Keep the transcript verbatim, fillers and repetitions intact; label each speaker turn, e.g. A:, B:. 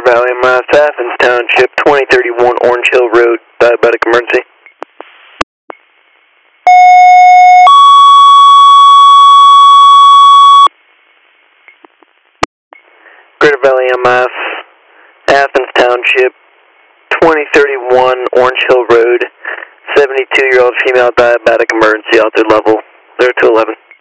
A: Valley, Mass, Athens Township, twenty thirty-one Orange Hill Road, diabetic emergency. Greater Valley, M F, Athens Township, twenty thirty-one Orange Hill Road, seventy-two-year-old female diabetic emergency, altitude level zero two eleven.